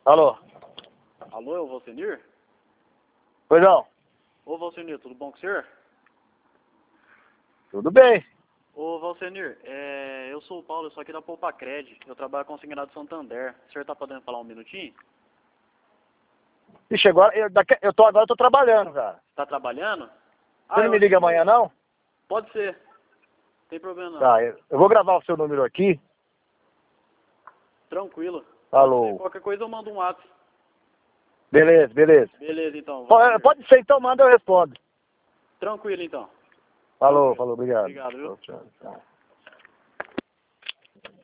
Alô? Alô, é o Valsenir? Pois não? Ô, Valsenir, tudo bom com o senhor? Tudo bem. Ô, Valsenir, eu sou o Paulo, eu sou aqui da Poupacred. Eu trabalho com o Consignado Santander. O senhor tá podendo falar um minutinho? Ixi, agora agora eu tô trabalhando, cara. Tá trabalhando? Você não me liga amanhã, não? Pode ser. Não tem problema não. Tá, eu vou gravar o seu número aqui. Tranquilo. Alô? Qualquer coisa eu mando um WhatsApp. Beleza, beleza. Beleza, então. Pode ser, então manda, eu respondo. Tranquilo, então. Falou, obrigado. Obrigado, viu? Tchau, tchau.